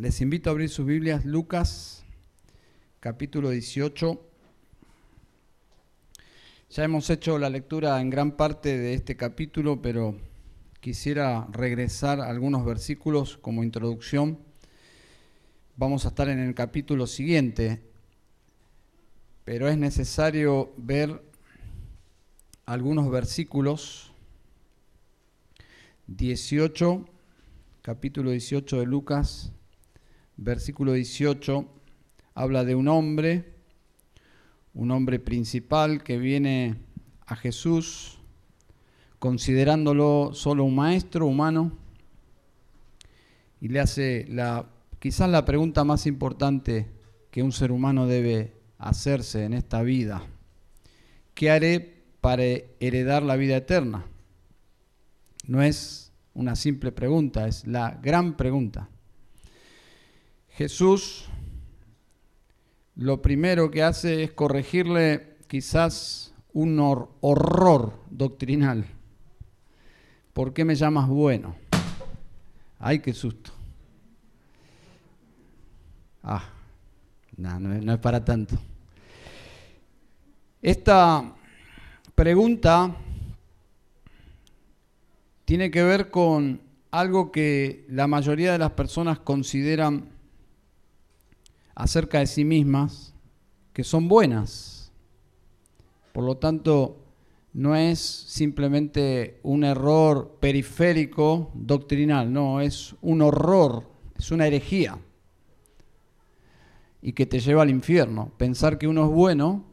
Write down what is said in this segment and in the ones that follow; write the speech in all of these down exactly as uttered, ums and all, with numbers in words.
Les invito a abrir sus Biblias, Lucas, capítulo dieciocho. Ya hemos hecho la lectura en gran parte de este capítulo, pero quisiera regresar a algunos versículos como introducción. Vamos a estar en el capítulo siguiente, pero es necesario ver algunos versículos. dieciocho, capítulo dieciocho de Lucas, versículo dieciocho, habla de un hombre, un hombre principal que viene a Jesús considerándolo solo un maestro humano y le hace la, quizás la pregunta más importante que un ser humano debe hacerse en esta vida: ¿qué haré para heredar la vida eterna? No es una simple pregunta, es la gran pregunta. Jesús lo primero que hace es corregirle quizás un hor- horror doctrinal. ¿Por qué me llamas bueno? ¡Ay, qué susto! Ah, no, no es, no es para tanto. Esta pregunta tiene que ver con algo que la mayoría de las personas consideran acerca de sí mismas, que son buenas. Por lo tanto, no es simplemente un error periférico doctrinal, no, es un horror, es una herejía y que te lleva al infierno. Pensar que uno es bueno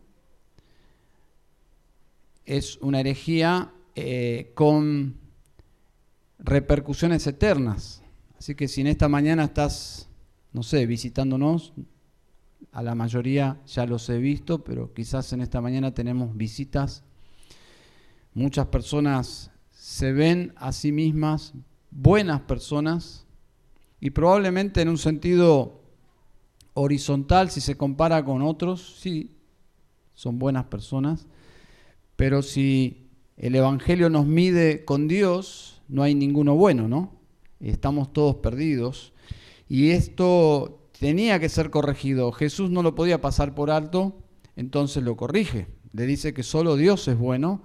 es una herejía eh, con repercusiones eternas. Así que si en esta mañana estás, no sé, visitándonos, a la mayoría ya los he visto, pero quizás en esta mañana tenemos visitas. Muchas personas se ven a sí mismas buenas personas y probablemente en un sentido horizontal, si se compara con otros, sí, son buenas personas, pero si el Evangelio nos mide con Dios, no hay ninguno bueno, ¿no? Estamos todos perdidos y esto tenía que ser corregido. Jesús no lo podía pasar por alto, entonces lo corrige. Le dice que solo Dios es bueno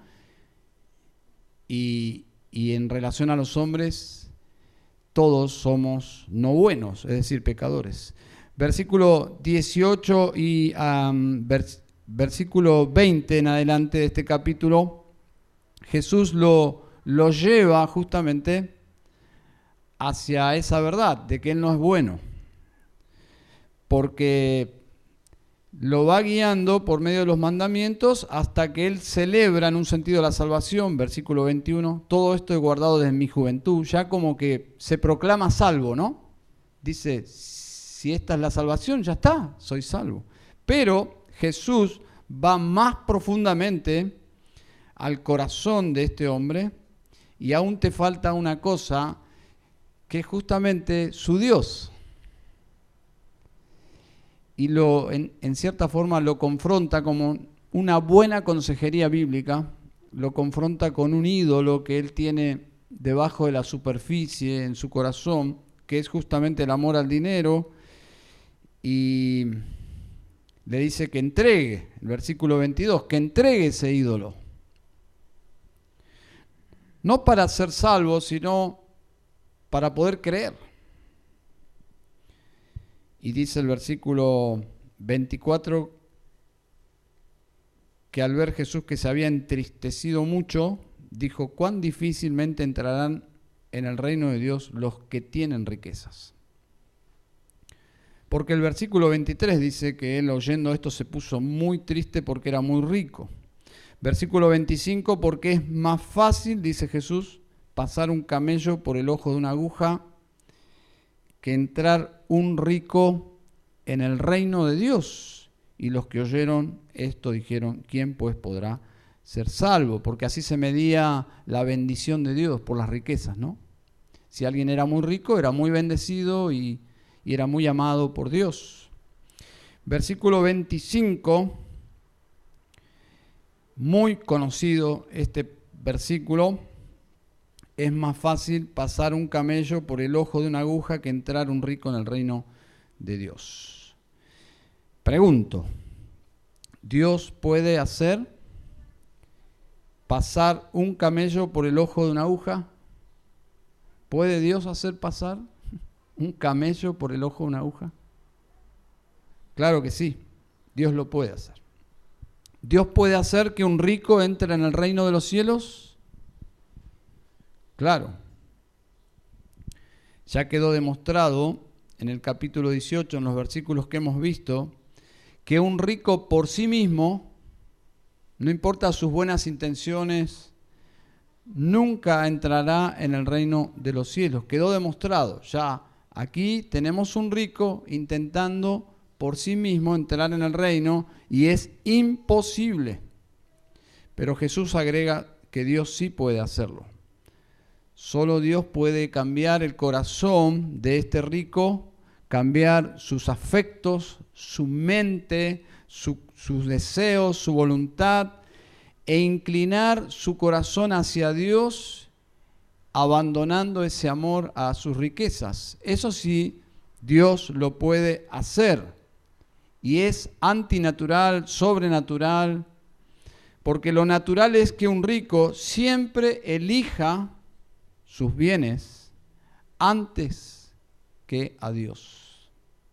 y, y en relación a los hombres, todos somos no buenos, es decir, pecadores. Versículo dieciocho y um, vers, versículo veinte en adelante de este capítulo, Jesús lo, lo lleva justamente hacia esa verdad de que Él no es bueno, porque lo va guiando por medio de los mandamientos hasta que Él celebra en un sentido la salvación. Versículo veintiuno, todo esto he guardado desde mi juventud, ya como que se proclama salvo, ¿no? Dice, si esta es la salvación, ya está, soy salvo. Pero Jesús va más profundamente al corazón de este hombre y aún te falta una cosa, que es justamente su Dios. Y lo, en, en cierta forma lo confronta como una buena consejería bíblica, lo confronta con un ídolo que él tiene debajo de la superficie en su corazón, que es justamente el amor al dinero, y le dice que entregue, el versículo veintidós, que entregue ese ídolo. No para ser salvo, sino para poder creer. Y dice el versículo veinticuatro que al ver Jesús que se había entristecido mucho, dijo, cuán difícilmente entrarán en el reino de Dios los que tienen riquezas. Porque el versículo veintitrés dice que él, oyendo esto, se puso muy triste porque era muy rico. Versículo veinticinco, porque es más fácil, dice Jesús, pasar un camello por el ojo de una aguja que entrar un rico en el reino de Dios. Y los que oyeron esto dijeron, ¿quién pues podrá ser salvo? Porque así se medía la bendición de Dios por las riquezas, ¿no? Si alguien era muy rico, era muy bendecido y, y era muy amado por Dios. Versículo veinticinco, muy conocido este versículo, es más fácil pasar un camello por el ojo de una aguja que entrar un rico en el reino de Dios. Pregunto, ¿Dios puede hacer pasar un camello por el ojo de una aguja? ¿Puede Dios hacer pasar un camello por el ojo de una aguja? Claro que sí, Dios lo puede hacer. ¿Dios puede hacer que un rico entre en el reino de los cielos? Claro. Ya quedó demostrado en el capítulo dieciocho, en los versículos que hemos visto, que un rico por sí mismo, no importa sus buenas intenciones, nunca entrará en el reino de los cielos. Quedó demostrado. Ya aquí tenemos un rico intentando por sí mismo entrar en el reino y es imposible. Pero Jesús agrega que Dios sí puede hacerlo. Solo Dios puede cambiar el corazón de este rico, cambiar sus afectos, su mente, su, sus deseos, su voluntad, e inclinar su corazón hacia Dios, abandonando ese amor a sus riquezas. Eso sí, Dios lo puede hacer. Y es antinatural, sobrenatural, porque lo natural es que un rico siempre elija sus bienes antes que a Dios.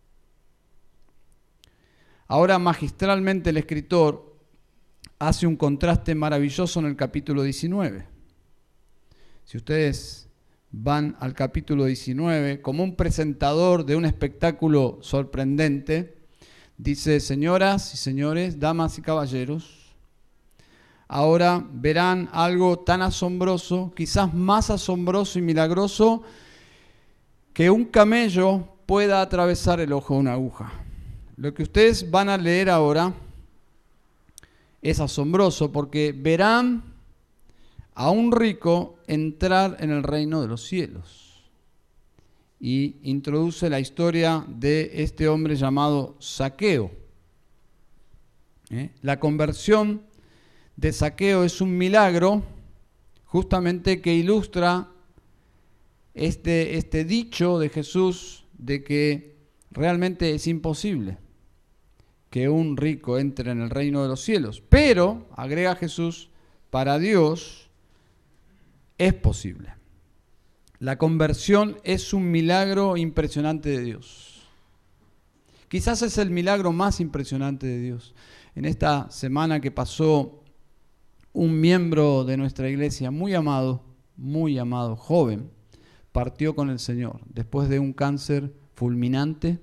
Ahora magistralmente el escritor hace un contraste maravilloso en el capítulo diecinueve. Si ustedes van al capítulo diecinueve, como un presentador de un espectáculo sorprendente, dice: señoras y señores, damas y caballeros, ahora verán algo tan asombroso, quizás más asombroso y milagroso, que un camello pueda atravesar el ojo de una aguja. Lo que ustedes van a leer ahora es asombroso porque verán a un rico entrar en el reino de los cielos. Y introduce la historia de este hombre llamado Zaqueo. ¿Eh? La conversión de Zaqueo es un milagro justamente que ilustra este, este dicho de Jesús de que realmente es imposible que un rico entre en el reino de los cielos. Pero, agrega Jesús, para Dios es posible. La conversión es un milagro impresionante de Dios. Quizás es el milagro más impresionante de Dios. En esta semana que pasó, un miembro de nuestra iglesia muy amado, muy amado, joven, partió con el Señor después de un cáncer fulminante.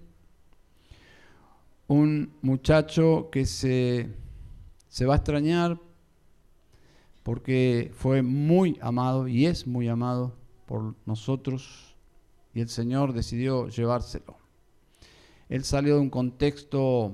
Un muchacho que se, se va a extrañar porque fue muy amado y es muy amado por nosotros, y el Señor decidió llevárselo. Él salió de un contexto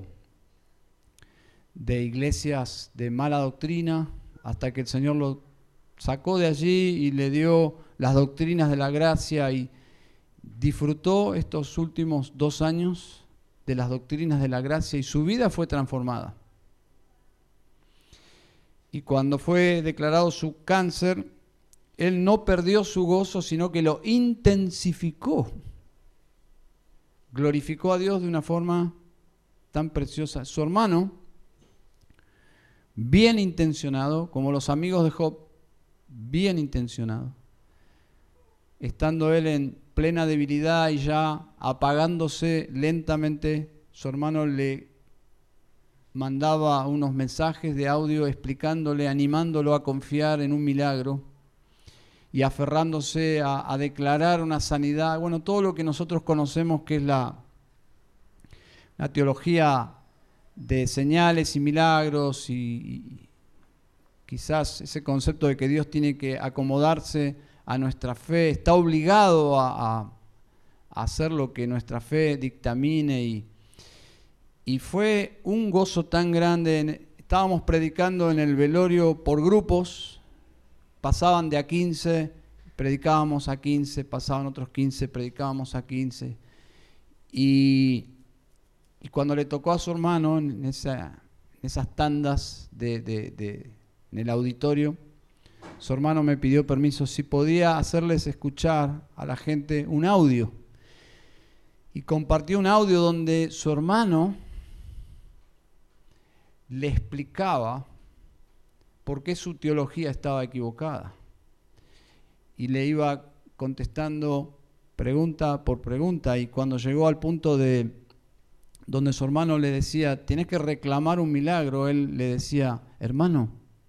de iglesias de mala doctrina hasta que el Señor lo sacó de allí y le dio las doctrinas de la gracia, y disfrutó estos últimos dos años de las doctrinas de la gracia y su vida fue transformada. Y cuando fue declarado su cáncer, él no perdió su gozo, sino que lo intensificó. Glorificó a Dios de una forma tan preciosa. Su hermano, bien intencionado, como los amigos de Job, bien intencionado, estando él en plena debilidad y ya apagándose lentamente, su hermano le mandaba unos mensajes de audio explicándole, animándolo a confiar en un milagro y aferrándose a, a declarar una sanidad. Bueno, todo lo que nosotros conocemos que es la, la teología de señales y milagros, y, y quizás ese concepto de que Dios tiene que acomodarse a nuestra fe, está obligado a, a, a hacer lo que nuestra fe dictamine. Y, y fue un gozo tan grande. Estábamos predicando en el velorio por grupos, pasaban de a quince, predicábamos a quince, pasaban otros quince, predicábamos a quince. Y, y cuando le tocó a su hermano en, esa, en esas tandas de, de, de, en el auditorio, su hermano me pidió permiso si podía hacerles escuchar a la gente un audio. Y compartió un audio donde su hermano le explicaba por qué su teología estaba equivocada. Y le iba contestando pregunta por pregunta, y cuando llegó al punto de donde su hermano le decía, tienes que reclamar un milagro, él le decía, hermano,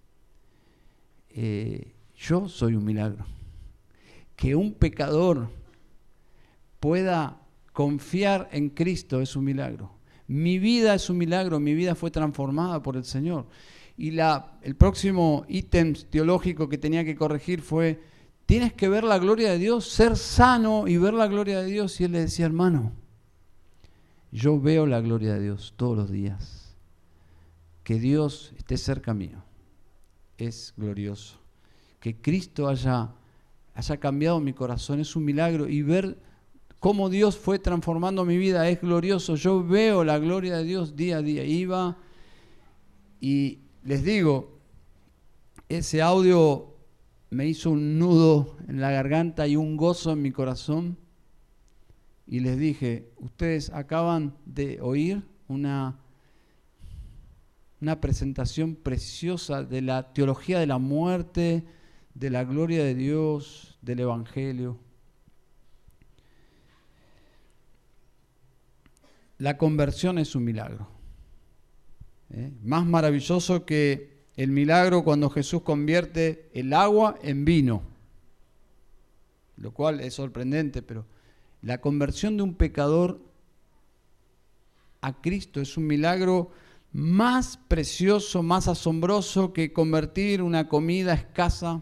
eh, yo soy un milagro. Que un pecador pueda confiar en Cristo es un milagro. Mi vida es un milagro, mi vida fue transformada por el Señor. Y la, el próximo ítem teológico que tenía que corregir fue, tienes que ver la gloria de Dios, ser sano y ver la gloria de Dios. Y él le decía, hermano, yo veo la gloria de Dios todos los días. Que Dios esté cerca mío es glorioso. Que Cristo haya, haya cambiado mi corazón es un milagro. Y ver cómo Dios fue transformando mi vida es glorioso. Yo veo la gloria de Dios día a día. Iba y les digo, ese audio me hizo un nudo en la garganta y un gozo en mi corazón. Y les dije, ustedes acaban de oír una, una presentación preciosa de la teología de la muerte, de la gloria de Dios, del Evangelio. La conversión es un milagro. ¿Eh? Más maravilloso que el milagro cuando Jesús convierte el agua en vino, lo cual es sorprendente, pero la conversión de un pecador a Cristo es un milagro más precioso, más asombroso que convertir una comida escasa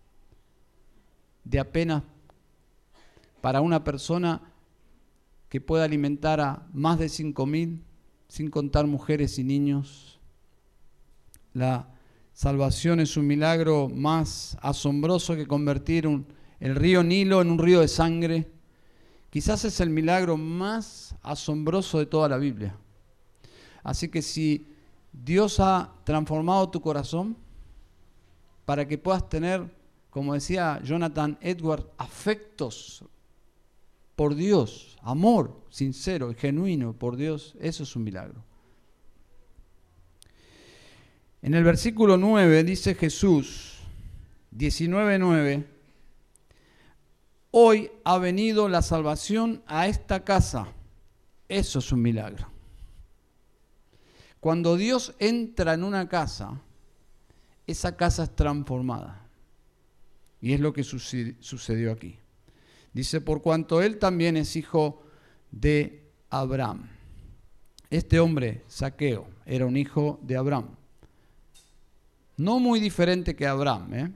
de apenas para una persona que pueda alimentar a más de cinco mil, sin contar mujeres y niños. La salvación es un milagro más asombroso que convertir un, el río Nilo en un río de sangre. Quizás es el milagro más asombroso de toda la Biblia. Así que si Dios ha transformado tu corazón para que puedas tener, como decía Jonathan Edwards, afectos por Dios, amor sincero y genuino por Dios, eso es un milagro. En el versículo nueve dice Jesús, diecinueve nueve, hoy ha venido la salvación a esta casa. Eso es un milagro. Cuando Dios entra en una casa, esa casa es transformada. Y es lo que sucedió aquí. Dice, por cuanto él también es hijo de Abraham. Este hombre, Zaqueo, era un hijo de Abraham. No muy diferente que Abraham, ¿eh?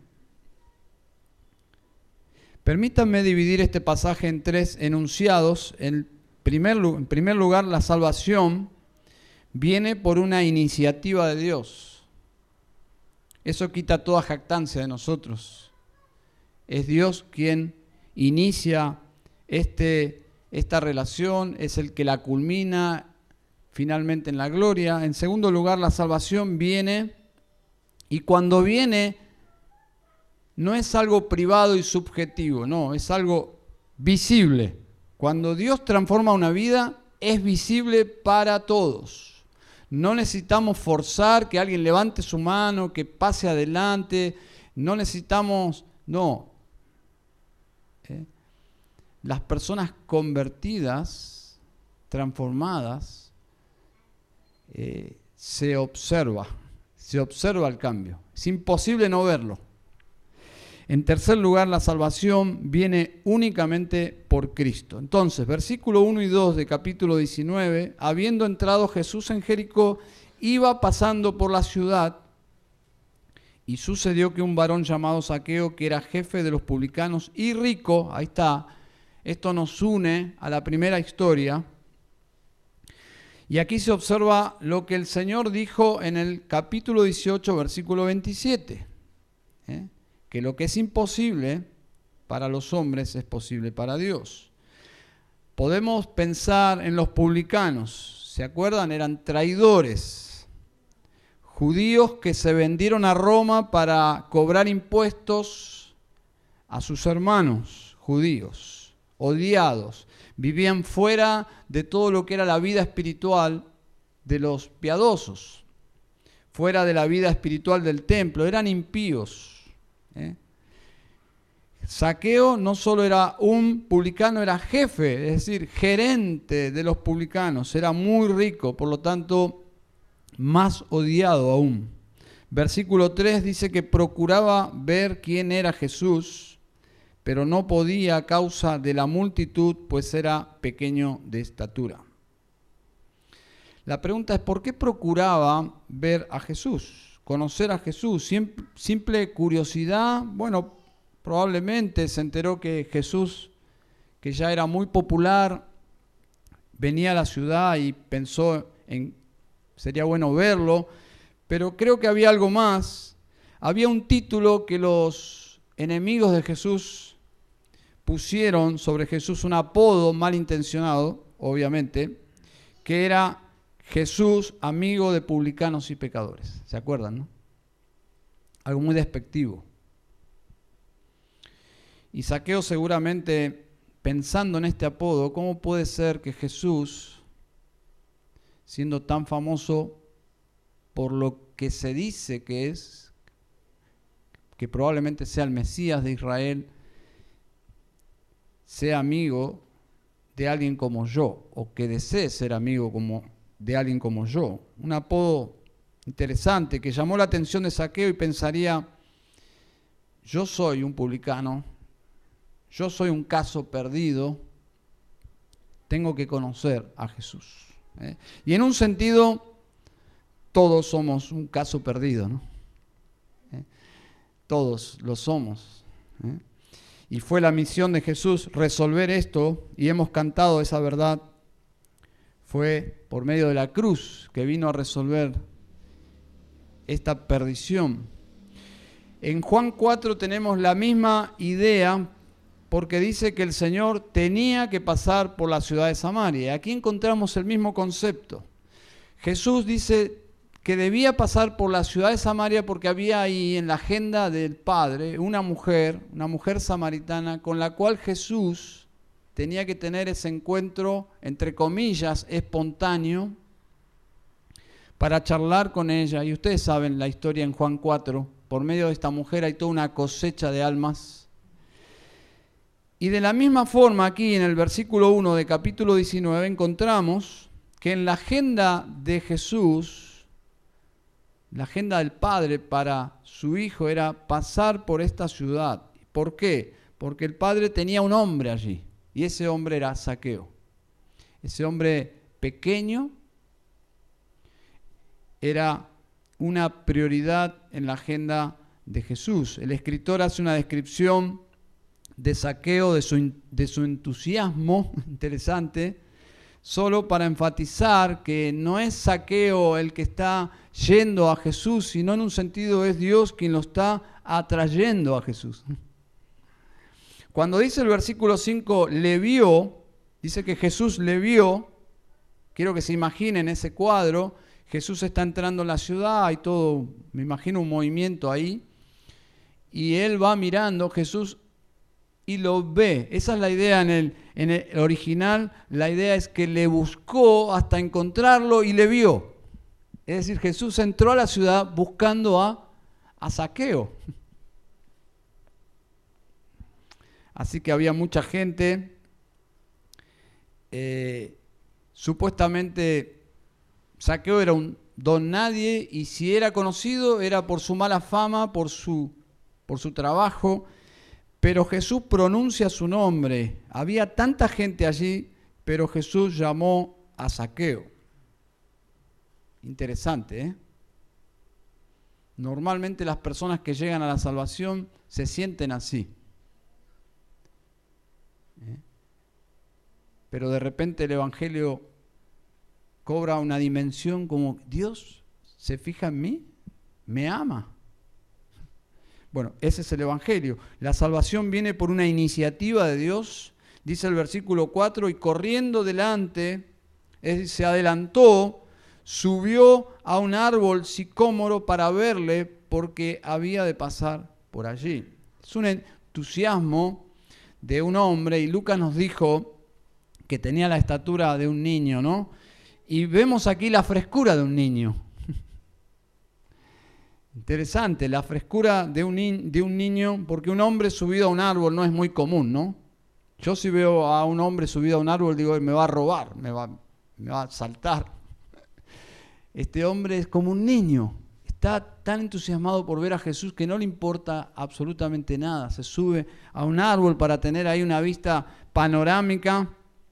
Permítanme dividir este pasaje en tres enunciados. En primer, en primer lugar, la salvación viene por una iniciativa de Dios. Eso quita toda jactancia de nosotros. Es Dios quien inicia este, esta relación, es el que la culmina finalmente en la gloria. En segundo lugar, la salvación viene, y cuando viene no es algo privado y subjetivo, no, es algo visible. Cuando Dios transforma una vida, es visible para todos. No necesitamos forzar que alguien levante su mano, que pase adelante, no necesitamos, no. ¿Eh? Las personas convertidas, transformadas, eh, se observa, se observa el cambio. Es imposible no verlo. En tercer lugar, la salvación viene únicamente por Cristo. Entonces, versículo uno y dos de capítulo diecinueve, habiendo entrado Jesús en Jericó, iba pasando por la ciudad, y sucedió que un varón llamado Zaqueo, que era jefe de los publicanos y rico, ahí está, esto nos une a la primera historia, y aquí se observa lo que el Señor dijo en el capítulo dieciocho, versículo veintisiete, ¿eh? Que lo que es imposible para los hombres es posible para Dios. Podemos pensar en los publicanos, ¿se acuerdan? Eran traidores, judíos que se vendieron a Roma para cobrar impuestos a sus hermanos judíos, odiados. Vivían fuera de todo lo que era la vida espiritual de los piadosos, fuera de la vida espiritual del templo, eran impíos. ¿eh? Zaqueo no solo era un publicano, era jefe, es decir, gerente de los publicanos, era muy rico, por lo tanto, más odiado aún. Versículo tres dice que procuraba ver quién era Jesús, pero no podía a causa de la multitud, pues era pequeño de estatura. La pregunta es, ¿por qué procuraba ver a Jesús, conocer a Jesús? Simple, simple curiosidad. Bueno, probablemente se enteró que Jesús, que ya era muy popular, venía a la ciudad y pensó en sería bueno verlo, pero creo que había algo más. Había un título que los enemigos de Jesús pusieron sobre Jesús, un apodo malintencionado, obviamente, que era Jesús, amigo de publicanos y pecadores. ¿Se acuerdan, no? Algo muy despectivo. Y Zaqueo seguramente, pensando en este apodo, ¿cómo puede ser que Jesús, siendo tan famoso por lo que se dice que es, que probablemente sea el Mesías de Israel, sea amigo de alguien como yo, o que desee ser amigo como, de alguien como yo? Un apodo interesante que llamó la atención de Zaqueo y pensaría, yo soy un publicano, yo soy un caso perdido, tengo que conocer a Jesús. ¿eh? Y en un sentido, todos somos un caso perdido, ¿no? ¿Eh? Todos lo somos. ¿eh? Y fue la misión de Jesús resolver esto, y hemos cantado esa verdad. Fue por medio de la cruz que vino a resolver esta perdición. En Juan cuatro tenemos la misma idea, porque dice que el Señor tenía que pasar por la ciudad de Samaria. Aquí encontramos el mismo concepto. Jesús dice que debía pasar por la ciudad de Samaria porque había ahí en la agenda del Padre una mujer, una mujer samaritana, con la cual Jesús tenía que tener ese encuentro, entre comillas, espontáneo, para charlar con ella. Y ustedes saben la historia en Juan cuatro, por medio de esta mujer hay toda una cosecha de almas. Y de la misma forma aquí en el versículo uno de capítulo diecinueve encontramos que en la agenda de Jesús, la agenda del Padre para su Hijo era pasar por esta ciudad. ¿Por qué? Porque el Padre tenía un hombre allí y ese hombre era Zaqueo. Ese hombre pequeño era una prioridad en la agenda de Jesús. El escritor hace una descripción de Zaqueo, de su, de su entusiasmo, interesante, solo para enfatizar que no es Zaqueo el que está yendo a Jesús, sino en un sentido es Dios quien lo está atrayendo a Jesús. Cuando dice el versículo cinco, le vio, dice que Jesús le vio, quiero que se imaginen ese cuadro, Jesús está entrando en la ciudad, hay todo, me imagino un movimiento ahí, y él va mirando, Jesús y lo ve. Esa es la idea en el, en el original. La idea es que le buscó hasta encontrarlo y le vio. Es decir, Jesús entró a la ciudad buscando a, a Zaqueo. Así que había mucha gente. Eh, supuestamente Zaqueo era un don nadie y si era conocido era por su mala fama, por su, por su trabajo. Pero Jesús pronuncia su nombre. Había tanta gente allí, pero Jesús llamó a Zaqueo. Interesante, ¿eh? Normalmente las personas que llegan a la salvación se sienten así. ¿Eh? Pero de repente el Evangelio cobra una dimensión como, Dios se fija en mí, me ama. Bueno, ese es el Evangelio. La salvación viene por una iniciativa de Dios, dice el versículo cuatro, y corriendo delante, es decir, se adelantó, subió a un árbol sicómoro para verle porque había de pasar por allí. Es un entusiasmo de un hombre, y Lucas nos dijo que tenía la estatura de un niño, ¿no? Y vemos aquí la frescura de un niño. Interesante, la frescura de un, de un niño, porque un hombre subido a un árbol no es muy común, ¿no? Yo si veo a un hombre subido a un árbol, digo, me va a robar, me va, me va a saltar. Este hombre es como un niño, está tan entusiasmado por ver a Jesús que no le importa absolutamente nada. Se sube a un árbol para tener ahí una vista panorámica.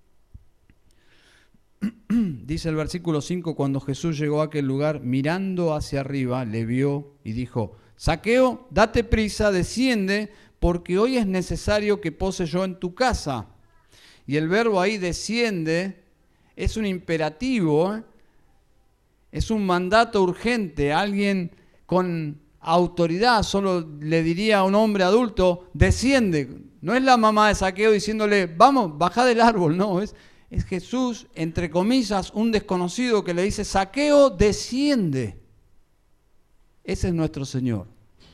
Dice el versículo cinco, cuando Jesús llegó a aquel lugar, mirando hacia arriba, le vio y dijo, Zaqueo, date prisa, desciende, porque hoy es necesario que pose yo en tu casa. Y el verbo ahí, desciende, es un imperativo, ¿eh? Es un mandato urgente. Alguien con autoridad solo le diría a un hombre adulto, desciende. No es la mamá de Zaqueo diciéndole, vamos, baja del árbol, no, es... Es Jesús, entre comillas, un desconocido que le dice, Zaqueo, desciende. Ese es nuestro Señor.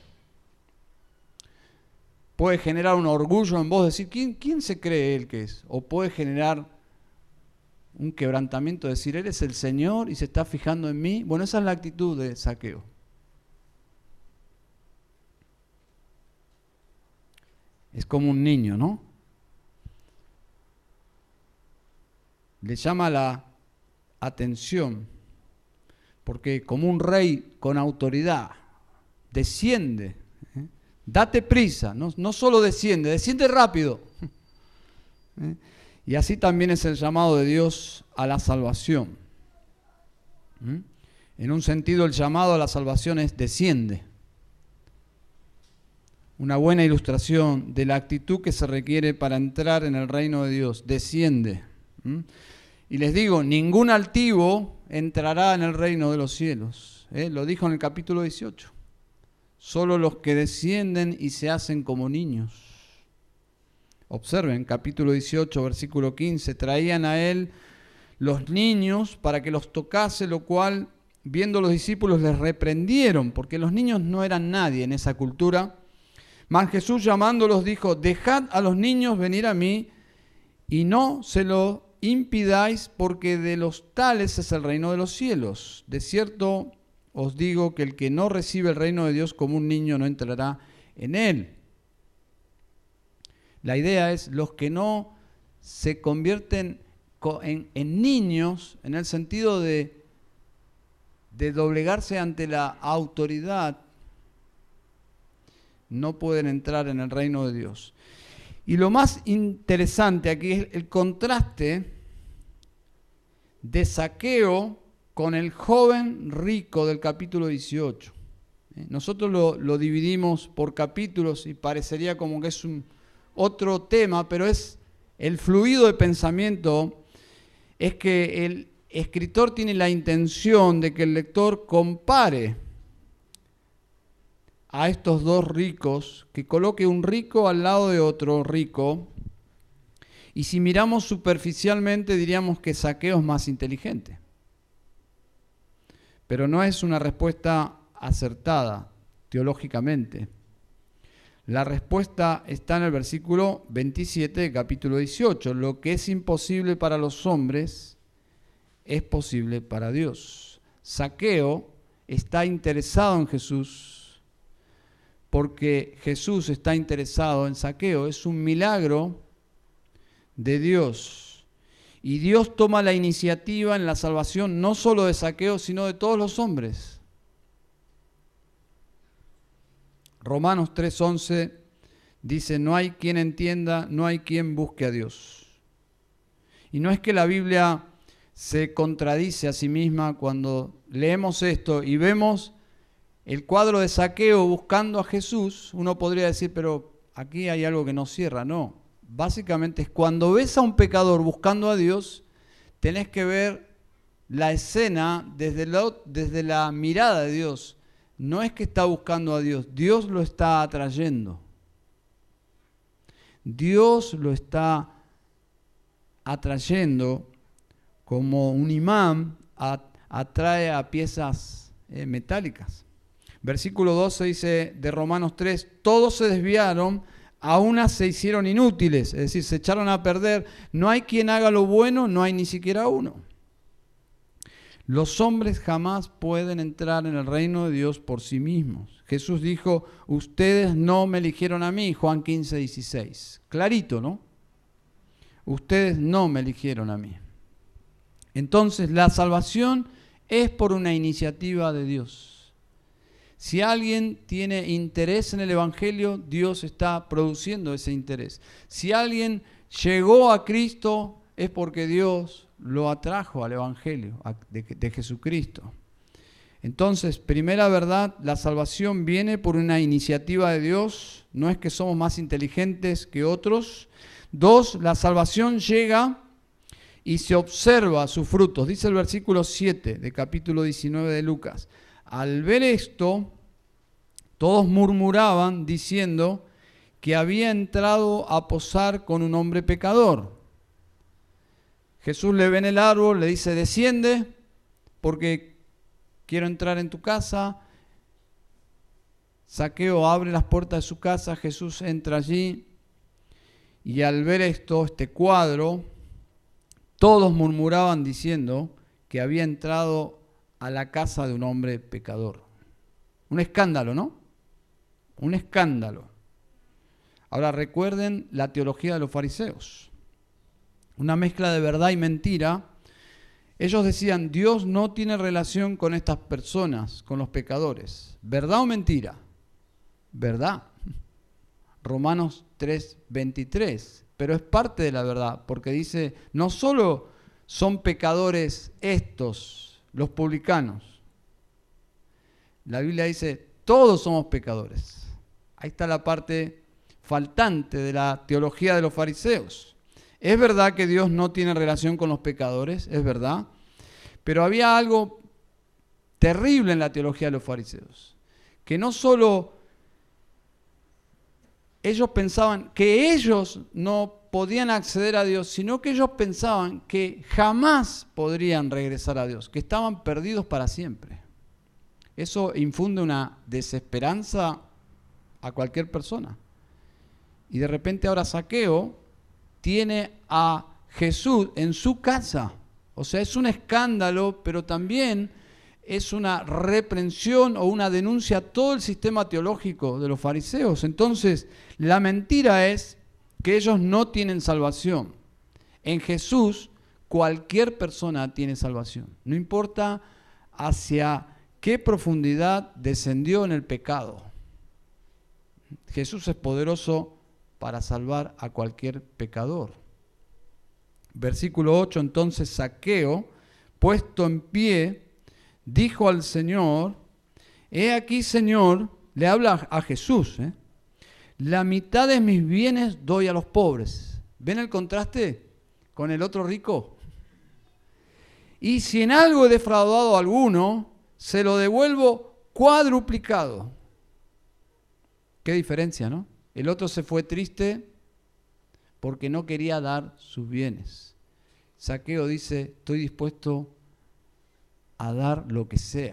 Puede generar un orgullo en vos, decir, ¿quién, quién se cree Él que es? O puede generar un quebrantamiento, decir, Él es el Señor y se está fijando en mí. Bueno, esa es la actitud de Zaqueo. Es como un niño, ¿no? Le llama la atención, porque como un rey con autoridad, desciende, ¿eh? Date prisa, no, no solo desciende, desciende rápido. ¿Eh? Y así también es el llamado de Dios a la salvación. ¿Eh? En un sentido, el llamado a la salvación es desciende. Una buena ilustración de la actitud que se requiere para entrar en el reino de Dios, desciende. ¿Mm? Y les digo, ningún altivo entrará en el reino de los cielos. ¿Eh? Lo dijo en el capítulo dieciocho. Solo los que descienden y se hacen como niños. Observen, capítulo dieciocho, versículo quince. Traían a él los niños para que los tocase, lo cual, viendo los discípulos, les reprendieron, porque los niños no eran nadie en esa cultura. Mas Jesús, llamándolos, dijo, dejad a los niños venir a mí, y no se lo impidáis, porque de los tales es el reino de los cielos. De cierto os digo que el que no recibe el reino de Dios como un niño no entrará en él. La idea es los que no se convierten en, en niños, en el sentido de, de doblegarse ante la autoridad, no pueden entrar en el reino de Dios. Y lo más interesante aquí es el contraste de Zaqueo con el joven rico del capítulo dieciocho. Nosotros lo, lo dividimos por capítulos y parecería como que es un otro tema, pero es el fluido de pensamiento, es que el escritor tiene la intención de que el lector compare a estos dos ricos, que coloque un rico al lado de otro rico, y si miramos superficialmente diríamos que Zaqueo es más inteligente. Pero no es una respuesta acertada teológicamente. La respuesta está en el versículo veintisiete del capítulo dieciocho. Lo que es imposible para los hombres es posible para Dios. Zaqueo está interesado en Jesús porque Jesús está interesado en Zaqueo. Es un milagro de Dios. Y Dios toma la iniciativa en la salvación no solo de Zaqueo, sino de todos los hombres. Romanos tres once dice, no hay quien entienda, no hay quien busque a Dios. Y no es que la Biblia se contradice a sí misma cuando leemos esto y vemos el cuadro de Zaqueo buscando a Jesús, uno podría decir, pero aquí hay algo que no cierra. No, básicamente es cuando ves a un pecador buscando a Dios, tenés que ver la escena desde, lo, desde la mirada de Dios. No es que está buscando a Dios, Dios lo está atrayendo. Dios lo está atrayendo como un imán a, atrae a piezas eh, metálicas. Versículo doce dice de Romanos tres, todos se desviaron, a unas se hicieron inútiles, es decir, se echaron a perder. No hay quien haga lo bueno, no hay ni siquiera uno. Los hombres jamás pueden entrar en el reino de Dios por sí mismos. Jesús dijo, ustedes no me eligieron a mí, Juan quince, dieciséis. Clarito, ¿no? Ustedes no me eligieron a mí. Entonces, la salvación es por una iniciativa de Dios. Si alguien tiene interés en el Evangelio, Dios está produciendo ese interés. Si alguien llegó a Cristo, es porque Dios lo atrajo al Evangelio de, de Jesucristo. Entonces, primera verdad, la salvación viene por una iniciativa de Dios. No es que somos más inteligentes que otros. Dos, la salvación llega y se observa sus frutos. Dice el versículo siete de capítulo diecinueve de Lucas. Al ver esto, todos murmuraban diciendo que había entrado a posar con un hombre pecador. Jesús le ve en el árbol, le dice, desciende, porque quiero entrar en tu casa. Zaqueo abre las puertas de su casa, Jesús entra allí, y al ver esto, este cuadro, todos murmuraban diciendo que había entrado a la casa de un hombre pecador. Un escándalo, ¿no? Un escándalo. Ahora recuerden la teología de los fariseos. Una mezcla de verdad y mentira. Ellos decían, Dios no tiene relación con estas personas, con los pecadores. ¿Verdad o mentira? ¿Verdad? Romanos tres, veintitrés. Pero es parte de la verdad, porque dice, no solo son pecadores estos, los publicanos. La Biblia dice, todos somos pecadores. Ahí está la parte faltante de la teología de los fariseos. Es verdad que Dios no tiene relación con los pecadores, es verdad, pero había algo terrible en la teología de los fariseos, que no solo ellos pensaban que ellos no podían acceder a Dios, sino que ellos pensaban que jamás podrían regresar a Dios, que estaban perdidos para siempre. Eso infunde una desesperanza a cualquier persona. Y de repente ahora Zaqueo tiene a Jesús en su casa. O sea, es un escándalo, pero también es una reprensión o una denuncia a todo el sistema teológico de los fariseos. Entonces, la mentira es que ellos no tienen salvación. En Jesús, cualquier persona tiene salvación. No importa hacia qué profundidad descendió en el pecado. Jesús es poderoso para salvar a cualquier pecador. Versículo ocho, entonces Zaqueo, puesto en pie, dijo al Señor, he aquí, Señor, le habla a Jesús, ¿eh? la mitad de mis bienes doy a los pobres. ¿Ven el contraste con el otro rico? Y si en algo he defraudado a alguno, se lo devuelvo cuadruplicado. Qué diferencia, ¿no? El otro se fue triste porque no quería dar sus bienes. Zaqueo dice, estoy dispuesto a dar lo que sea.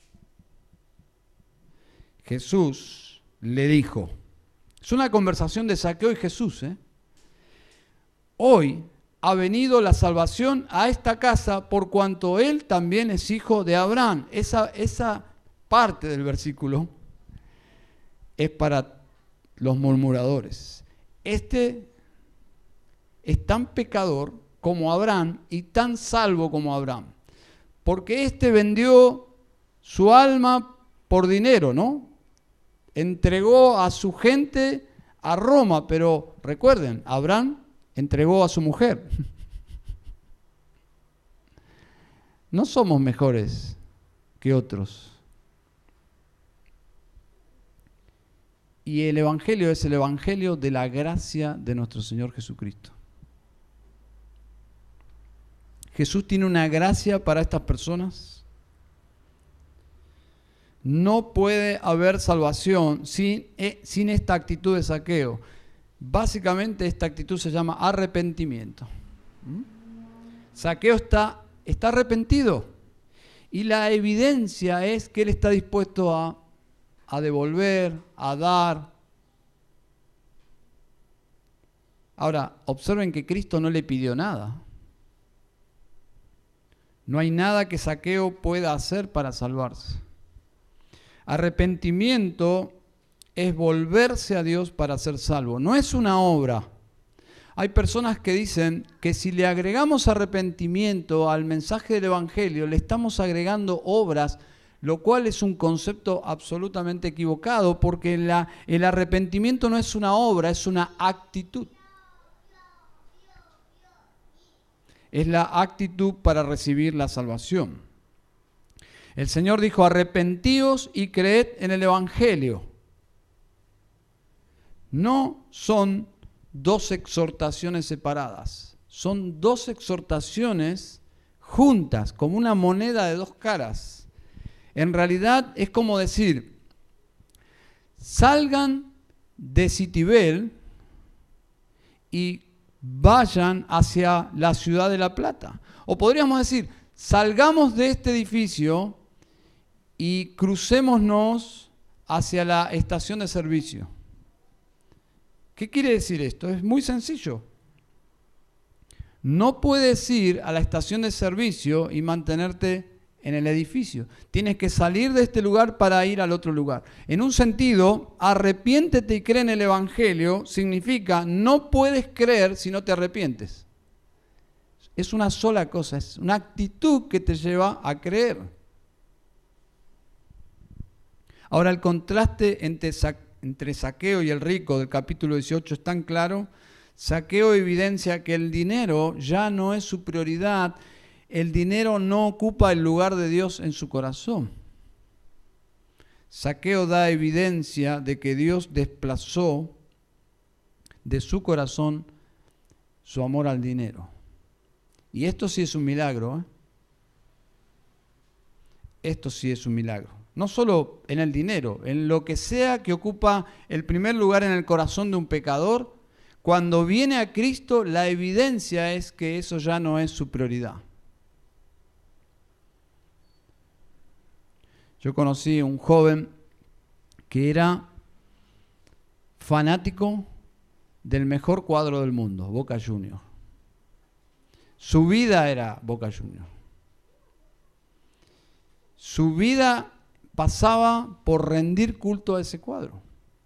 Jesús le dijo, es una conversación de Zaqueo y Jesús, ¿eh? Hoy ha venido la salvación a esta casa por cuanto él también es hijo de Abraham. Esa, esa parte del versículo es para los murmuradores. Este es tan pecador como Abraham y tan salvo como Abraham. Porque este vendió su alma por dinero, ¿no? Entregó a su gente a Roma, pero recuerden, Abraham entregó a su mujer. No somos mejores que otros. Y el Evangelio es el Evangelio de la gracia de nuestro Señor Jesucristo. Jesús tiene una gracia para estas personas. No puede haber salvación sin, eh, sin esta actitud de Zaqueo. Básicamente esta actitud se llama arrepentimiento. ¿Mm? Zaqueo está, está arrepentido Y la evidencia es que Él está dispuesto a, a devolver, a dar. Ahora, observen que Cristo no le pidió nada. No hay nada que Zaqueo pueda hacer para salvarse. Arrepentimiento es volverse a Dios para ser salvo. No es una obra. Hay personas que dicen que si le agregamos arrepentimiento al mensaje del Evangelio, le estamos agregando obras, lo cual es un concepto absolutamente equivocado, porque la, el arrepentimiento no es una obra, es una actitud. Es la actitud para recibir la salvación. El Señor dijo, arrepentíos y creed en el Evangelio. No son dos exhortaciones separadas, son dos exhortaciones juntas, como una moneda de dos caras. En realidad es como decir, salgan de Citibel y vayan hacia la ciudad de La Plata. O podríamos decir, salgamos de este edificio y crucémonos hacia la estación de servicio. ¿Qué quiere decir esto? Es muy sencillo. No puedes ir a la estación de servicio y mantenerte en el edificio. Tienes que salir de este lugar para ir al otro lugar. En un sentido, arrepiéntete y cree en el Evangelio significa no puedes creer si no te arrepientes. Es una sola cosa, es una actitud que te lleva a creer. Ahora, el contraste entre, entre Zaqueo y el rico del capítulo dieciocho es tan claro. Zaqueo evidencia que el dinero ya no es su prioridad. El dinero no ocupa el lugar de Dios en su corazón. Zaqueo da evidencia de que Dios desplazó de su corazón su amor al dinero. Y esto sí es un milagro, ¿eh? Esto sí es un milagro. No solo en el dinero, en lo que sea que ocupa el primer lugar en el corazón de un pecador, cuando viene a Cristo, la evidencia es que eso ya no es su prioridad. Yo conocí un joven que era fanático del mejor cuadro del mundo, Boca Juniors. Su vida era Boca Juniors. Su vida pasaba por rendir culto a ese cuadro.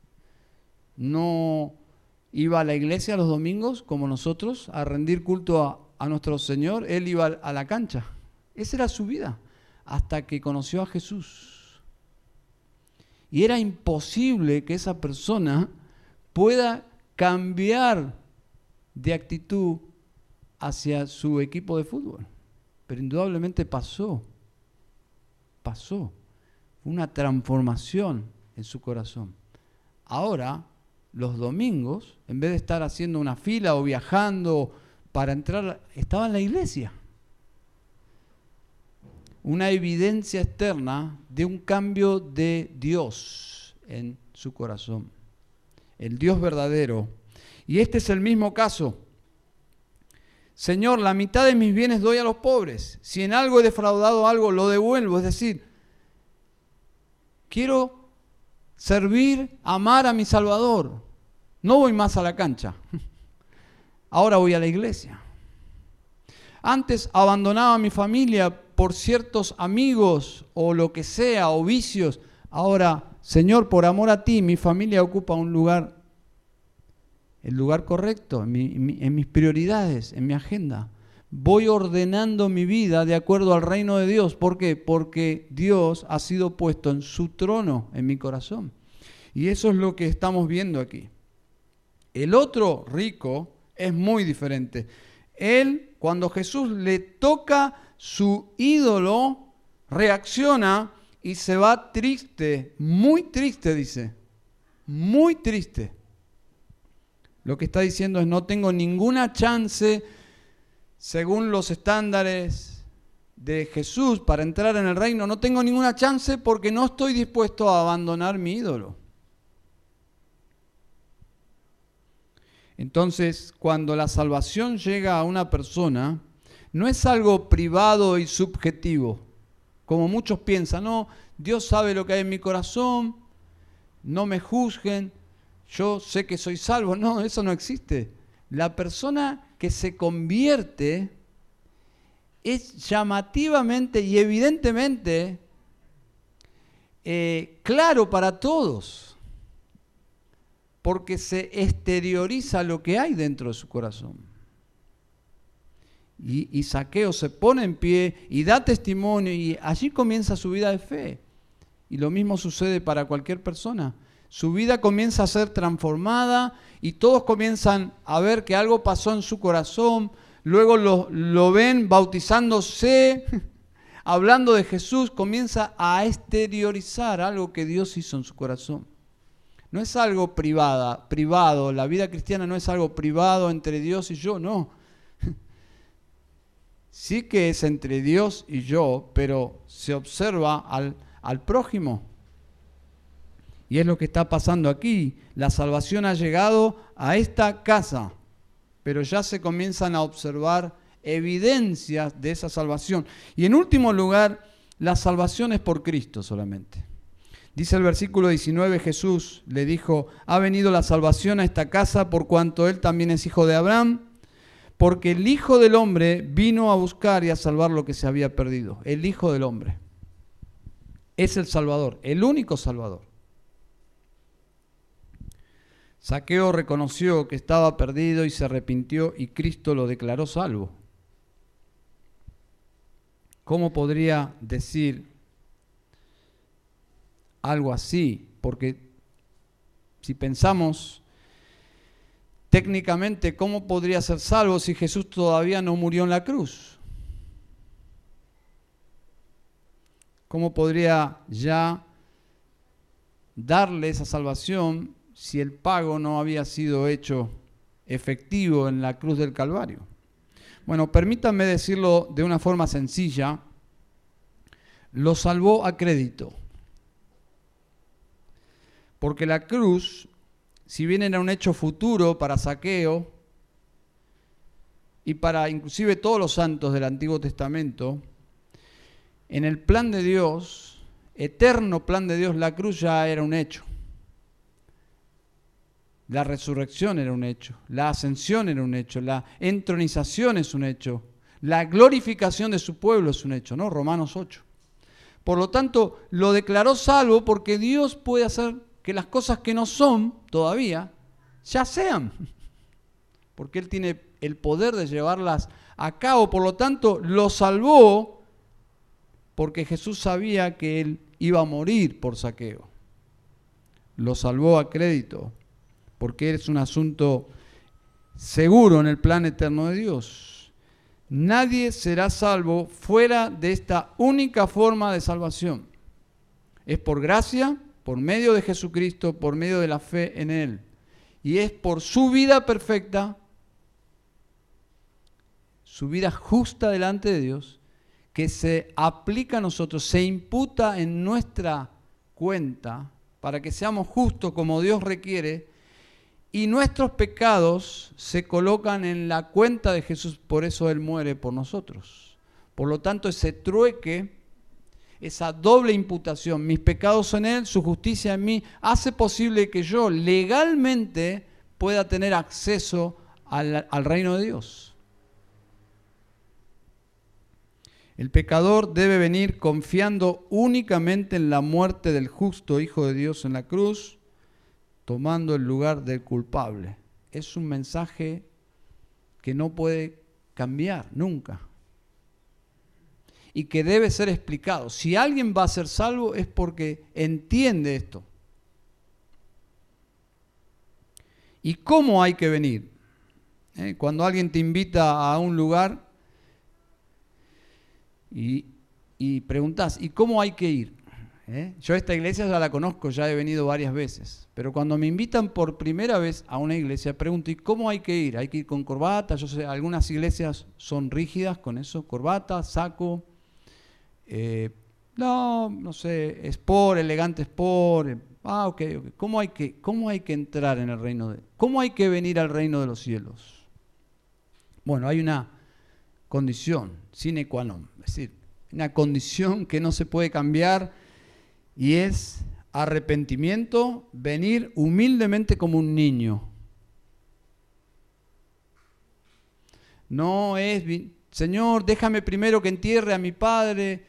No iba a la iglesia los domingos, como nosotros, a rendir culto a, a nuestro Señor. Él iba a la cancha. Esa era su vida, hasta que conoció a Jesús. Y era imposible que esa persona pueda cambiar de actitud hacia su equipo de fútbol. Pero indudablemente pasó. Pasó. Fue una transformación en su corazón. Ahora, los domingos, en vez de estar haciendo una fila o viajando para entrar, estaba en la iglesia. Una evidencia externa de un cambio de Dios en su corazón. El Dios verdadero. Y este es el mismo caso. Señor, la mitad de mis bienes doy a los pobres. Si en algo he defraudado algo, lo devuelvo. Es decir, quiero servir, amar a mi Salvador. No voy más a la cancha. Ahora voy a la iglesia. Antes abandonaba a mi familia por ciertos amigos o lo que sea, o vicios. Ahora, Señor, por amor a ti, mi familia ocupa un lugar, el lugar correcto, en, mi, en, mi, en mis prioridades, en mi agenda. Voy ordenando mi vida de acuerdo al reino de Dios. ¿Por qué? Porque Dios ha sido puesto en su trono en mi corazón. Y eso es lo que estamos viendo aquí. El otro rico es muy diferente. Él, cuando Jesús le toca su ídolo, reacciona y se va triste, muy triste, dice, muy triste. Lo que está diciendo es, no tengo ninguna chance, según los estándares de Jesús, para entrar en el reino, no tengo ninguna chance porque no estoy dispuesto a abandonar mi ídolo. Entonces, cuando la salvación llega a una persona, no es algo privado y subjetivo. Como muchos piensan, no, Dios sabe lo que hay en mi corazón, no me juzguen, yo sé que soy salvo. No, eso no existe. La persona que se convierte es llamativamente y evidentemente eh, claro para todos, porque se exterioriza lo que hay dentro de su corazón. Y, y Zaqueo se pone en pie y da testimonio y allí comienza su vida de fe. Y lo mismo sucede para cualquier persona. Su vida comienza a ser transformada y todos comienzan a ver que algo pasó en su corazón. Luego lo, lo ven bautizándose, hablando de Jesús, comienza a exteriorizar algo que Dios hizo en su corazón. No es algo privada, privado, la vida cristiana no es algo privado entre Dios y yo, no. Sí que es entre Dios y yo, pero se observa al, al prójimo. Y es lo que está pasando aquí. La salvación ha llegado a esta casa, pero ya se comienzan a observar evidencias de esa salvación. Y en último lugar, la salvación es por Cristo solamente. Dice el versículo diecinueve, Jesús le dijo, ha venido la salvación a esta casa por cuanto él también es hijo de Abraham, porque el Hijo del Hombre vino a buscar y a salvar lo que se había perdido. El Hijo del Hombre es el Salvador, el único Salvador. Zaqueo reconoció que estaba perdido y se arrepintió y Cristo lo declaró salvo. ¿Cómo podría decir algo así? Porque si pensamos técnicamente, ¿cómo podría ser salvo si Jesús todavía no murió en la cruz? ¿Cómo podría ya darle esa salvación si el pago no había sido hecho efectivo en la cruz del Calvario? Bueno, permítanme decirlo de una forma sencilla, lo salvó a crédito. Porque la cruz, si bien era un hecho futuro para Zaqueo y para inclusive todos los santos del Antiguo Testamento, en el plan de Dios, eterno plan de Dios, la cruz ya era un hecho. La resurrección era un hecho, la ascensión era un hecho, la entronización es un hecho, la glorificación de su pueblo es un hecho, ¿no? Romanos ocho. Por lo tanto, lo declaró salvo porque Dios puede hacer que las cosas que no son todavía ya sean, porque Él tiene el poder de llevarlas a cabo. Por lo tanto, lo salvó porque Jesús sabía que Él iba a morir por Zaqueo. Lo salvó a crédito porque es un asunto seguro en el plan eterno de Dios. Nadie será salvo fuera de esta única forma de salvación. Es por gracia, por medio de Jesucristo, por medio de la fe en Él. Y es por su vida perfecta, su vida justa delante de Dios, que se aplica a nosotros, se imputa en nuestra cuenta para que seamos justos como Dios requiere, y nuestros pecados se colocan en la cuenta de Jesús, por eso Él muere por nosotros. Por lo tanto, ese trueque, esa doble imputación, mis pecados en Él, su justicia en mí, hace posible que yo legalmente pueda tener acceso al, al reino de Dios. El pecador debe venir confiando únicamente en la muerte del justo Hijo de Dios en la cruz, tomando el lugar del culpable. Es un mensaje que no puede cambiar nunca y que debe ser explicado. Si alguien va a ser salvo es porque entiende esto. ¿Y cómo hay que venir? ¿Eh? Cuando alguien te invita a un lugar y, y preguntas, ¿y cómo hay que ir? ¿Eh? Yo esta iglesia ya la conozco, ya he venido varias veces, pero cuando me invitan por primera vez a una iglesia, pregunto, ¿y cómo hay que ir? ¿Hay que ir con corbata? Yo sé, algunas iglesias son rígidas con eso, corbata, saco, eh, no, no sé, sport, elegante sport, ah, ok, ok. ¿Cómo hay que, cómo hay que entrar en el reino de, cómo hay que venir al reino de los cielos? Bueno, hay una condición, sine qua non, es decir, una condición que no se puede cambiar y es arrepentimiento, venir humildemente como un niño. No es, Señor, déjame primero que entierre a mi padre.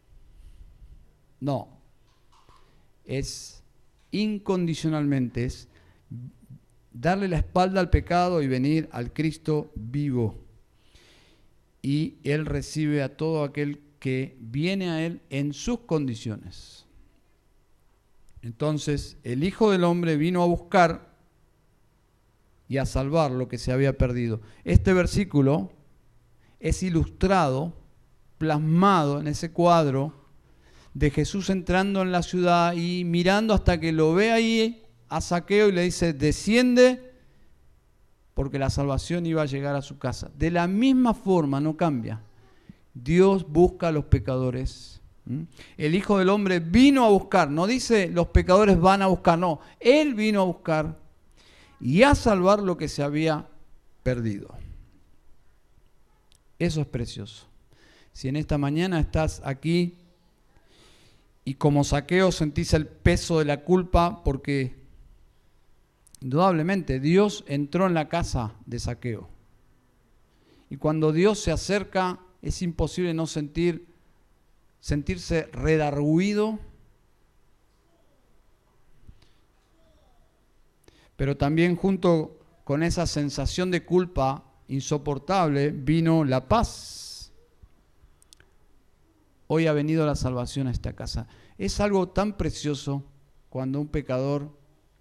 No, es incondicionalmente, es darle la espalda al pecado y venir al Cristo vivo. Y Él recibe a todo aquel que viene a Él en sus condiciones. Entonces, el Hijo del Hombre vino a buscar y a salvar lo que se había perdido. Este versículo es ilustrado, plasmado en ese cuadro de Jesús entrando en la ciudad y mirando hasta que lo ve ahí a Zaqueo y le dice, desciende, porque la salvación iba a llegar a su casa. De la misma forma, no cambia. Dios busca a los pecadores. El Hijo del Hombre vino a buscar, no dice los pecadores van a buscar, no. Él vino a buscar y a salvar lo que se había perdido. Eso es precioso. Si en esta mañana estás aquí y como Zaqueo sentís el peso de la culpa porque indudablemente Dios entró en la casa de Zaqueo. Y cuando Dios se acerca es imposible no sentir, sentirse redarguido, pero también junto con esa sensación de culpa insoportable vino la paz. Hoy ha venido la salvación a esta casa. Es algo tan precioso cuando un pecador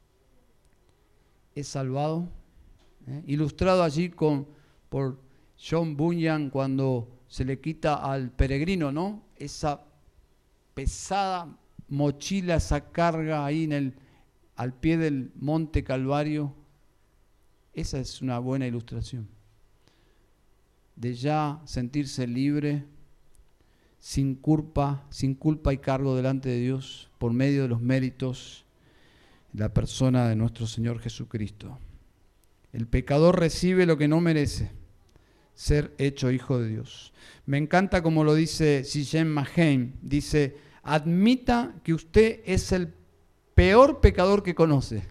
es salvado, ¿eh? Ilustrado allí con, por John Bunyan cuando se le quita al peregrino, ¿no? Esa pesada mochila, esa carga ahí en el, al pie del monte Calvario. Esa es una buena ilustración de ya sentirse libre, sin culpa, sin culpa y cargo delante de Dios por medio de los méritos de la persona de nuestro Señor Jesucristo. El pecador recibe lo que no merece, ser hecho hijo de Dios. Me encanta como lo dice Sijén Mahein, dice, admita que usted es el peor pecador que conoce.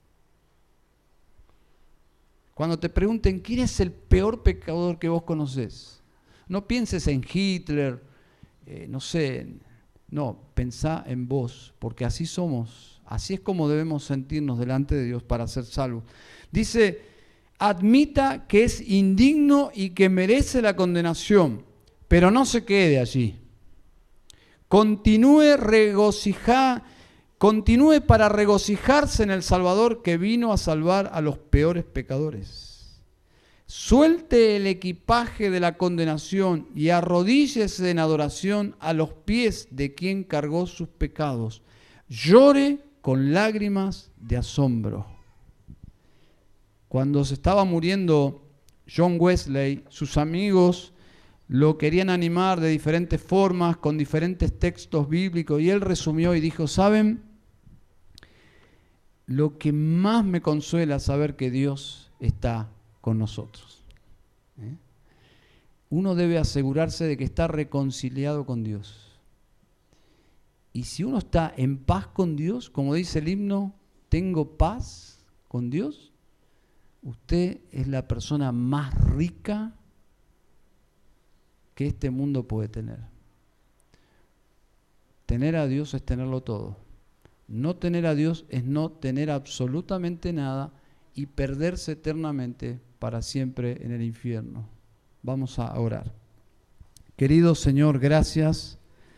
Cuando te pregunten, ¿quién es el peor pecador que vos conocés? No pienses en Hitler, eh, no sé, no, pensá en vos, porque así somos, así es como debemos sentirnos delante de Dios para ser salvos. Dice, admita que es indigno y que merece la condenación, pero no se quede allí. Continúe regocijá, continúe para regocijarse en el Salvador que vino a salvar a los peores pecadores. Suelte el equipaje de la condenación y arrodíllese en adoración a los pies de quien cargó sus pecados. Llore con lágrimas de asombro. Cuando se estaba muriendo John Wesley, sus amigos lo querían animar de diferentes formas, con diferentes textos bíblicos, y él resumió y dijo, ¿saben? Lo que más me consuela es saber que Dios está con nosotros. ¿Eh? Uno debe asegurarse de que está reconciliado con Dios. Y si uno está en paz con Dios, como dice el himno, tengo paz con Dios, usted es la persona más rica que este mundo puede tener. Tener a Dios es tenerlo todo. No tener a Dios es no tener absolutamente nada y perderse eternamente para siempre en el infierno. Vamos a orar. Querido Señor, gracias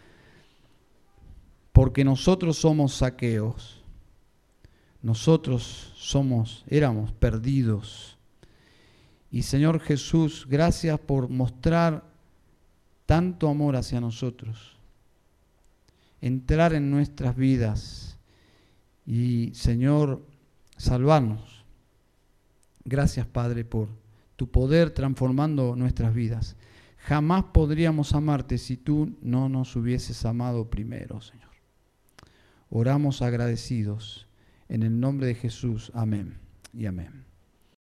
porque nosotros somos Zaqueos. Nosotros somos, éramos perdidos. Y Señor Jesús, gracias por mostrar tanto amor hacia nosotros. Entrar en nuestras vidas y, Señor, salvarnos. Gracias, Padre, por tu poder transformando nuestras vidas. Jamás podríamos amarte si tú no nos hubieses amado primero, Señor. Oramos agradecidos. En el nombre de Jesús. Amén y amén.